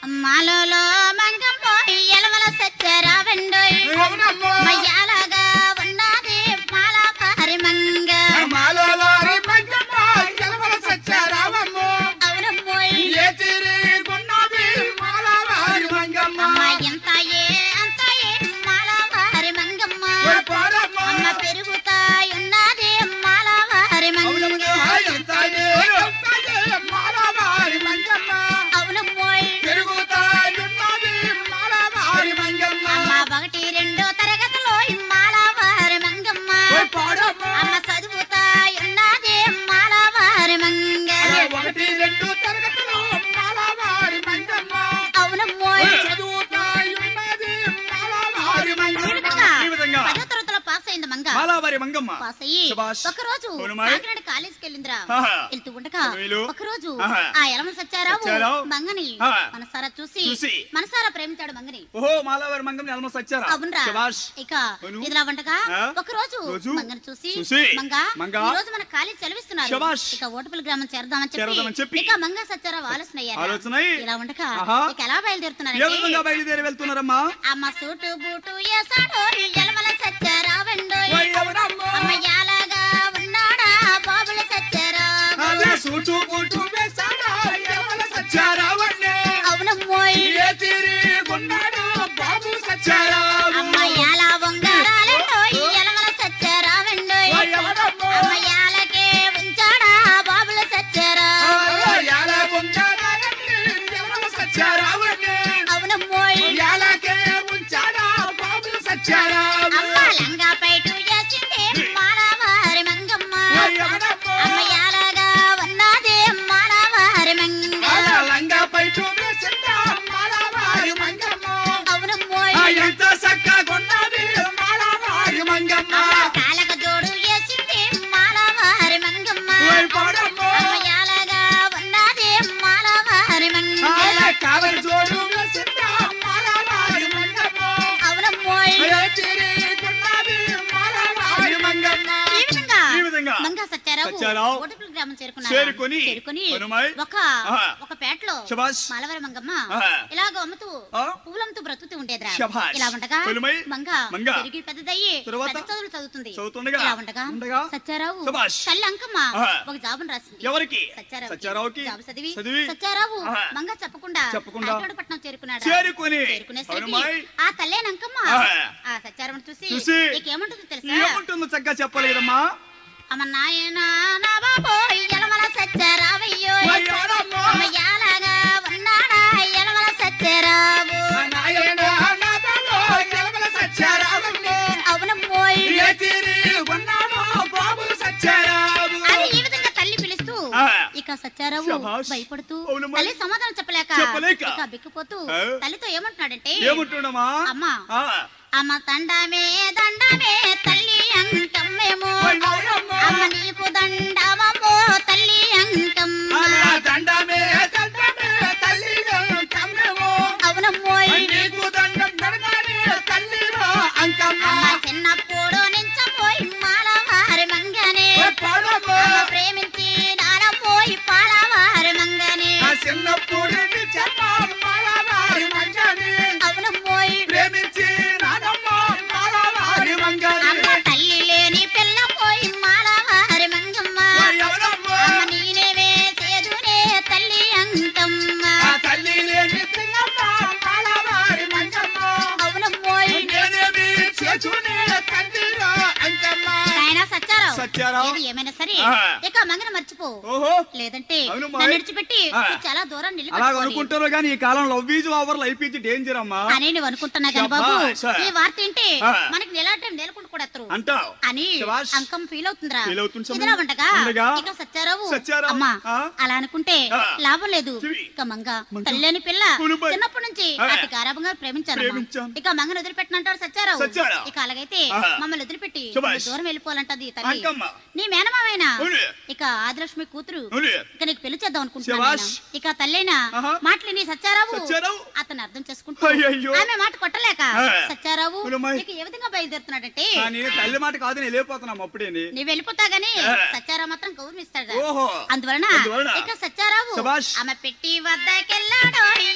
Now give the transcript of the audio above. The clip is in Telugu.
మాలలో మంగం పోయి ఎలమల సచ్చరావండోయ్ మయ్యాలగా ఉన్నది మాల పారి మంగ మాలలో మంగం పోయి ఎలమల సచ్చరావమ్మో అవునమ్మోయ్ ఏ తీరి ఉన్నది మాల పారి మంగమ్మ ఎంత ఏ అంత ఏ మాల పారి మంగమ్మ అమ్మ పెరుగుతాయి ఉన్నది మాల పారి మంగ ఎంత ఏ మాల పారి మంగమ్మ అవునమ్మోయ్ పెరుగుతాయి ఉన్నది మాల పారి మంగమ్మ అమ్మ 1, 2 తరగతిలో మాల పారి మంగమ్మ అమ్మ చదువుతాయి ఉన్నది మాల పారి మంగ 1, 2 తరగతిలో మాల పారి మంగమ్మ అవునమ్మోయ్ చదువుతాయి ఉన్నది మాల పారి మంగమ్మ ఈ విధంగా 10వ తరగతిలో పాస్ అయింది మంగ మాలావారి మంగమ్మ పాస్ అయ్యి శభాష్. ఒక రోజు అవునమ్మాయ్. కాకినాడ కాలేజీకి వెళ్ళిందిరా ఆహా. వెళ్తూ ఉండగా వీలు. ఒక రోజు ఆహా. ఆ ఎలమ సచ్చారావు సచ్చారావు. మంగని ఆహా. మనసారా చూసి చూసి. మనసారా ప్రేమించాడు మంగని ఓహో మాలావారి మంగం నెలమ సచ్చారా అవునరా శభాష్. ఇక అవును. ఇదిలా ఉండగా ఆ? ఒక రోజు రోజు. మంగని చూసి చూసి. మంగ మంగ. ఈ రోజు మన కాలేజీ సెలవిస్తున్నారు శభాష్. ఇక ఓటపల్లి గ్రామం చేరదామని చేరదామని చెప్పి. ఇక మంగ సచ్చారావు ఆలోచన ఆలోచన అయ్యారు అయ్యి. ఇలా ఉండగా ఆహా. ఇక ఎలా ఏ బయలుదేరుతున్నారంటే విధంగా బయలుదేరి వెళ్తున్నారమ్మా అమ్మ సూటు బూటు ఏసాడో ఎలమల సచ్చారావండోయ్ ఓయ్ ఎవరమ్మా? అమ్మ యాలగా ఉన్నాడా బాబుల సచ్చారావు అలా సూటు బూటు వేసాడా ఎవల సచ్చారావన్నే అవునమ్మోయ్ ఏ తీరి ఉన్నాడు బాబు సచ్చారావు అమ్మ యాల వంగారాలండోయ్ ఎలమల సచ్చారావండోయ్ ఓయ్ ఎవరమ్మా? అమ్మ యాలకే ఉంచాడా బాబుల సచ్చారావు యాల కొంచారావన్నే ఎవల సచ్చారావన్నే అవునమ్మోయ్ యాలకే ఉంచాడా బాబు సచ్చారావు అమ్మ లంగా పైటు చేసింది మానవారి మంగమ్మ ఓయ్ ఎవరమ్మా? అమ్మ యాలగా ఉన్నది మానవారి మంగ అలా లంగా పైటు వేసిందా మాలావారి మంగమ్మ అవునమ్మోయ్ ఎంత చక్కగున్నది మాలావారి మంగమ్మ కాలక జోడు వేసింది మానవారి మంగమ్మ ఓయ్ పాడమ్మా అమ్మ యాలగా ఉన్నది మానవారి మంగ కావలి జోడు వేసిందా మాలావారి మంగమ్మ అవునమ్మోయ్ ఏ తిరిగున్నది మాలావారి మంగమ్మ ఈ ఈ విధంగా మంగ సచ్చారావు సచ్చారావు ఓటపల్లి గ్రామం చేరుకొని హనుమాయ్ ఆహా. ఒక పేటలో శభాష్. మాలవారి మంగమ్మ ఆహా. ఇలాగ అమ్ముతూ ఆ? పువ్వులమ్ముతూ బ్రతుకుతూ ఉండేదిరా శభాష్. ఇలా ఉండగా హనుమాయ్. మంగ మంగ. పెరిగి పెద్దదయ్యి తరువాత? పెద్ద చదువులు చదువుతుంది చదువుతుండగా? ఇలా ఉండగా ఉండగా? సచ్చారావు శభాష్. తల్లి అంకమ్మ ఆహా. ఒక జాబును రాసింది ఎవరికి సచ్చారావుకి. సచ్చారావుకి జాబు చదివి చదివి సచ్చారావు ఆహా. మంగ చెప్పకుండా చెప్పకుండా పట్నం చేరుకున్నాడు చేరుకొని చేరుకునేసరికి హనుమాయ్ ఆ తల్లేనంకమ్మ ఆహా. ఆ సచ్చారావుని చూసి చూసి నీకేముంటుందో తెలుసా ఏముంటుందో చక్కగా చెప్పలేదమ్మా అమ్మ నాయనా నా బాబో ఎలమల సచ్చారావయ్యో ఓయ్ ఎవరమ్మా? అమ్మ యాలగా ఉన్నాడా ఎలమల సచ్చారావు నాయనా నా బాబో ఎలమల సచ్చారావన్నే అవునమ్మోయ్ ఏ తిరిగున్నాడు బాబు సచ్చారావు అని ఈ విధంగా తల్లి పిలుస్తూ ఆ. ఇక సచ్చారావు శభాష్. భయపడుతూ అవునమ్మా. తల్లి సమాధానం చెప్పలేక ఇక బిక్కుపోతూ ఆ. తల్లితో ఏమంటున్నాడంటే ఏముంటున్నామా అమ్మ ఆ. అమ్మ దండమే తల్లి అంకమ్మేమో ఓయ్ నాయనమ్మా. అమ్మ నీకు దండమమ్మో తల్లి అంకమ్మ అలా దండమే తల్లిలో కమ్మేమో అవునమ్మోయ్ నీకు దండం పెడతానే తల్లిలో అంకమ్మ అమ్మ చిన్నప్పుడు నించపోయి మాలవారి మంగనే ఓయ్ పాడమ్మా. అమ్మ ప్రేమించి నానమ్మోయి పాలవారి మంగనే ఆ చిన్నప్పుడు చెప్ప మాలవారి మంగని అవునమ్మోయ్ ప్రేమించి నానమ్మ మాలవారి మంగని అమ్మ తల్లి లేని పిల్ల పోయి మాలవారి మంగమ్మ ఓయ్ ఎవరమ్మా? అమ్మ నేనే వేసేదునే తల్లి అంకమ్మ ఆ తల్లి లేని పిల్లమ్మ మాలవారి మంగమ్మ అవునమ్మోయ్ నేనేమి చేసునే తల్లిలో అంకమ్మ ఆయన సచ్చారావు సచ్చారావు. ఏది ఏమైనా సరే ఆ. ఇక మంగన మర్చిపో ఓహో లేదంటే అవునమ్మా. నన్ను విడిచిపెట్టి ఆ. నువ్వు చాలా దూరం అలాగ నిలబెట్టుకోవాలి అనుకుంటారు కానీ ఈ కాలం love is over life is danger అమ్మా అని నువ్వు అనుకుంటున్నా కానీ బాబు శభాష్. ఈ వార్త ఏంటి ఆ. మనకి నెలాటే నేలకుంటూ కూడా ఎత్తరు అంటావు అని శభాష్. అంకం ఫీల్ అవుతుందిరా ఫీల్ అవుతుంది సమయం. ఇదిలా ఉండగా ఉండగా? ఇక సచ్చారావు సచ్చారావు. అమ్మా ఆ. అలా అనుకుంటే ఆ. లాభం లేదు చెవి. ఇక మంగ మంగ. తల్లేని పిల్ల కునుబై. చిన్నప్పటి నుంచి ఆ. అతి గారాబంగా ప్రేమించాను ప్రేమించాను. ఇక మంగను వదిలిపెట్టినంటాడు సచ్చారావు సచ్చారావు. ఇక అలాగైతే ఆహా. మమ్మల్ని వదిలిపెట్టి శభాష్. నువ్వు దూరం వెళ్ళిపోవాలంటది ఈ తల్లి అంకమ్మ. నీ మేనమావైనా అవును. ఇక ఆదిలక్ష్మి కూతురు అవును. ఇక నీకు పెళ్లి చేద్దాం అనుకుంటున్నాను శభాష్. నాయనా. ఇక తల్లైనా ఆహా. మాటలు నీ సచ్చారావు సచ్చారావు. అతను అర్థం చేసుకుంటూ అయ్యయ్యో. ఆమె మాట కొట్టలేక ఆ. సచ్చారావు అవునమ్మాయి. ఇక ఏ విధంగా బయలుదేరుతున్నాడంటే కానీ తల్లి మాట కాదు నేను వెళ్ళిపోతున్నాం అప్పుడేని నీవు వెళ్ళిపోతా గానీ ఆ. సచ్చారావు మాత్రం గౌరవిస్తాడు ఓహో అందువలన అందువలన ఇక సచ్చారావు శభాష్. ఆమె పెట్టి వద్దకెళ్ళాడో